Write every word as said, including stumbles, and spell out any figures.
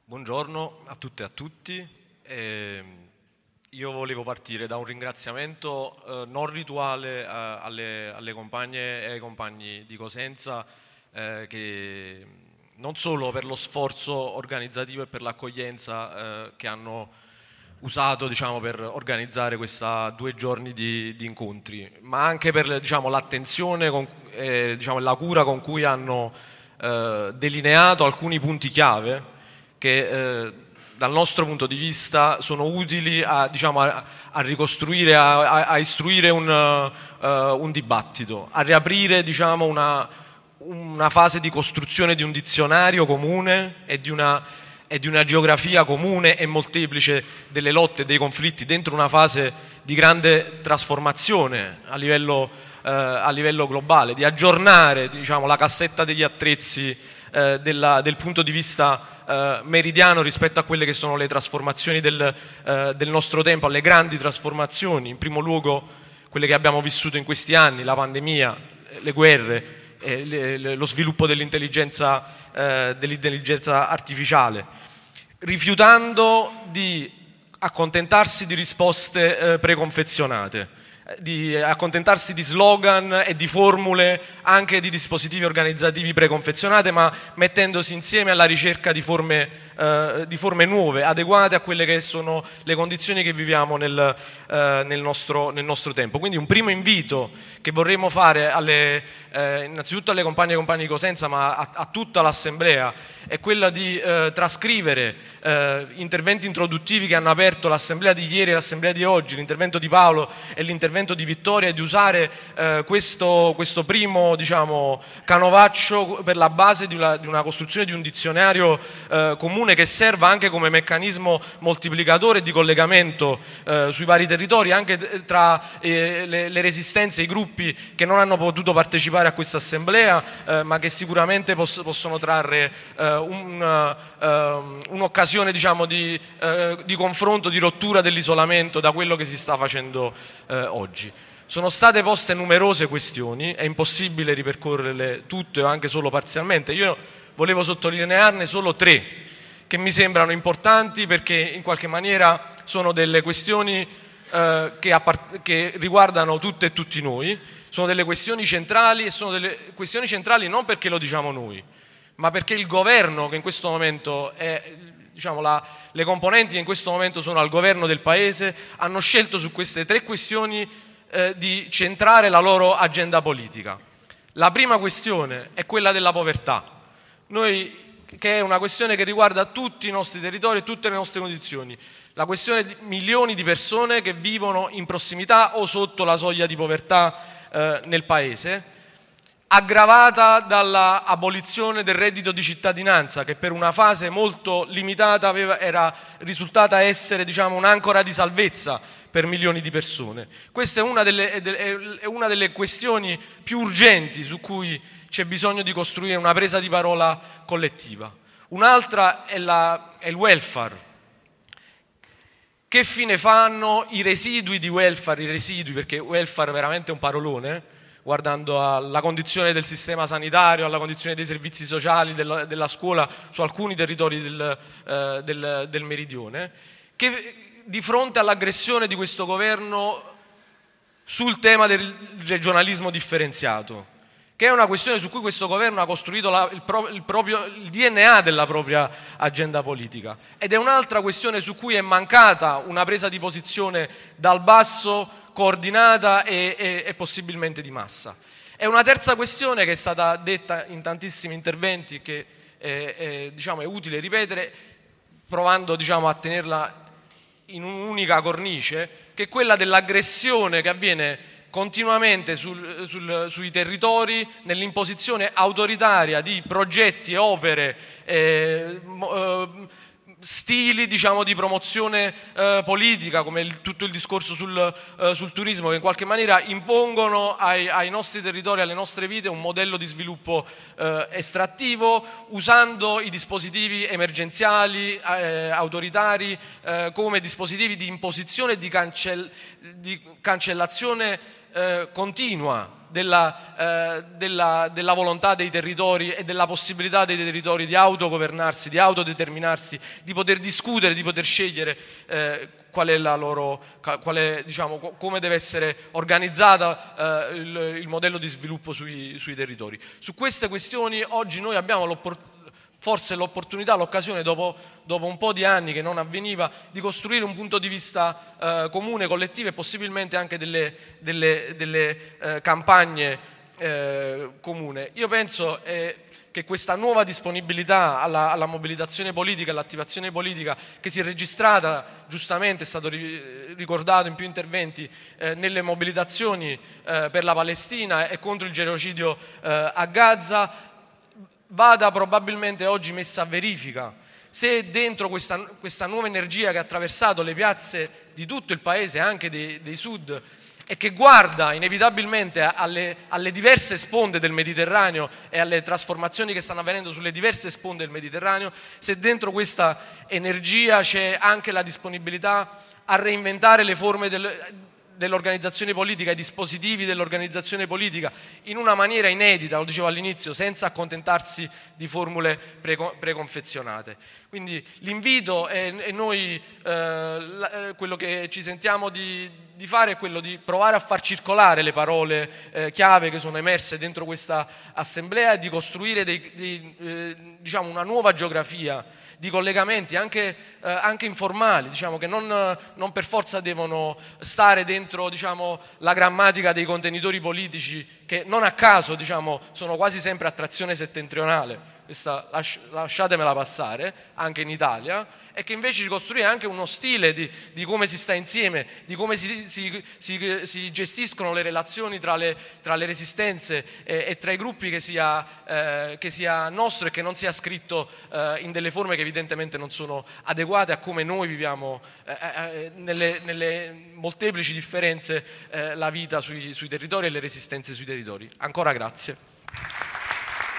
Buongiorno a tutte e a tutti. Eh, io volevo partire da un ringraziamento eh, non rituale eh, alle, alle compagne e ai compagni di Cosenza eh, che non solo per lo sforzo organizzativo e per l'accoglienza eh, che hanno usato, diciamo, per organizzare questa due giorni di, di incontri, ma anche per, diciamo, l'attenzione con, eh, diciamo, e la cura con cui hanno eh, delineato alcuni punti chiave che eh, dal nostro punto di vista sono utili a, diciamo, a, a ricostruire, a, a, a istruire un, uh, un dibattito, a riaprire, diciamo, una, una fase di costruzione di un dizionario comune e di una, e di una geografia comune e molteplice delle lotte e dei conflitti dentro una fase di grande trasformazione a livello, uh, a livello globale, di aggiornare, diciamo, la cassetta degli attrezzi uh, della, del punto di vista Uh, meridiano rispetto a quelle che sono le trasformazioni del, uh, del nostro tempo, alle grandi trasformazioni, in primo luogo quelle che abbiamo vissuto in questi anni, la pandemia, le guerre, eh, le, le, lo sviluppo dell'intelligenza, uh, dell'intelligenza artificiale, rifiutando di accontentarsi di risposte uh, preconfezionate, di accontentarsi di slogan e di formule, anche di dispositivi organizzativi preconfezionate, ma mettendosi insieme alla ricerca di forme, eh, di forme nuove, adeguate a quelle che sono le condizioni che viviamo nel, eh, nel, nostro, nel nostro tempo. Quindi un primo invito che vorremmo fare alle, eh, innanzitutto alle compagne e compagni di Cosenza, ma a, a tutta l'Assemblea, è quella di eh, trascrivere eh, interventi introduttivi che hanno aperto l'Assemblea di ieri e l'Assemblea di oggi, l'intervento di Paolo e l'intervento di Vittoria, e di usare eh, questo, questo primo, diciamo, canovaccio per la base di una, di una costruzione di un dizionario eh, comune che serva anche come meccanismo moltiplicatore e di collegamento eh, sui vari territori, anche tra eh, le, le resistenze, i gruppi che non hanno potuto partecipare a questa assemblea, eh, ma che sicuramente poss- possono trarre eh, un, uh, un'occasione, diciamo, di, uh, di confronto, di rottura dell'isolamento da quello che si sta facendo uh, oggi. Sono state poste numerose questioni, è impossibile ripercorrerle tutte o anche solo parzialmente. Io volevo sottolinearne solo tre che mi sembrano importanti, perché in qualche maniera sono delle questioni uh, che, appart- che riguardano tutte e tutti noi, sono delle questioni centrali, e sono delle questioni centrali non perché lo diciamo noi, ma perché il governo, che in questo momento è, diciamo, la, le componenti che in questo momento sono al governo del Paese, hanno scelto su queste tre questioni eh, di centrare la loro agenda politica. La prima questione è quella della povertà, noi, che è una questione che riguarda tutti i nostri territori e tutte le nostre condizioni, la questione di milioni di persone che vivono in prossimità o sotto la soglia di povertà eh, nel Paese, aggravata dall'abolizione del reddito di cittadinanza, che per una fase molto limitata aveva, era risultata essere, diciamo, un'ancora di salvezza per milioni di persone. Questa è una delle, è una delle questioni più urgenti su cui c'è bisogno di costruire una presa di parola collettiva. Un'altra è, la, è il welfare. Che fine fanno i residui di welfare, i residui, perché welfare è veramente un parolone, guardando alla condizione del sistema sanitario, alla condizione dei servizi sociali, della, della scuola su alcuni territori del, eh, del, del meridione, che di fronte all'aggressione di questo governo sul tema del regionalismo differenziato, che è una questione su cui questo governo ha costruito la, il, pro, il, proprio, il D N A della propria agenda politica, ed è un'altra questione su cui è mancata una presa di posizione dal basso, coordinata e, e, e possibilmente di massa. È una terza questione che è stata detta in tantissimi interventi, che è, è, diciamo, è utile ripetere, provando, diciamo, a tenerla in un'unica cornice, che è quella dell'aggressione che avviene continuamente sul, sul, sui territori, nell'imposizione autoritaria di progetti e opere, eh, eh, stili, diciamo, di promozione eh, politica, come il, tutto il discorso sul, eh, sul turismo, che in qualche maniera impongono ai, ai nostri territori, alle nostre vite, un modello di sviluppo eh, estrattivo, usando i dispositivi emergenziali, eh, autoritari, eh, come dispositivi di imposizione e di, cancell- di cancellazione eh, continua della, eh, della, della volontà dei territori e della possibilità dei territori di autogovernarsi, di autodeterminarsi, di poter discutere, di poter scegliere eh, qual è la loro, qual è, diciamo, come deve essere organizzata eh, il, il modello di sviluppo sui, sui territori. Su queste questioni oggi noi abbiamo l'opportunità, forse l'opportunità, l'occasione, dopo, dopo un po' di anni che non avveniva, di costruire un punto di vista eh, comune, collettivo e possibilmente anche delle, delle, delle eh, campagne eh, comune. Io penso eh, che questa nuova disponibilità alla, alla mobilitazione politica, all'attivazione politica che si è registrata, giustamente è stato ricordato in più interventi, eh, nelle mobilitazioni eh, per la Palestina e contro il genocidio eh, a Gaza, vada probabilmente oggi messa a verifica. Se dentro questa, questa nuova energia che ha attraversato le piazze di tutto il paese, anche dei, dei sud, e che guarda inevitabilmente alle, alle diverse sponde del Mediterraneo e alle trasformazioni che stanno avvenendo sulle diverse sponde del Mediterraneo, se dentro questa energia c'è anche la disponibilità a reinventare le forme del, dell'organizzazione politica, i dispositivi dell'organizzazione politica in una maniera inedita, lo dicevo all'inizio, senza accontentarsi di formule preco- preconfezionate. Quindi l'invito e, e noi eh, la, quello che ci sentiamo di, di fare è quello di provare a far circolare le parole eh, chiave che sono emerse dentro questa assemblea e di costruire dei, dei, eh, diciamo una nuova geografia di collegamenti anche, eh, anche informali, diciamo, che non, non per forza devono stare dentro, diciamo, la grammatica dei contenitori politici che non a caso, diciamo, sono quasi sempre a trazione settentrionale. Questa, lasciatemela passare, anche in Italia, e che invece ci costruisce anche uno stile di, di come si sta insieme, di come si, si, si, si gestiscono le relazioni tra le, tra le resistenze e, e tra i gruppi, che sia, eh, che sia nostro e che non sia scritto eh, in delle forme che evidentemente non sono adeguate a come noi viviamo eh, eh, nelle, nelle molteplici differenze eh, la vita sui, sui territori e le resistenze sui territori. Ancora grazie.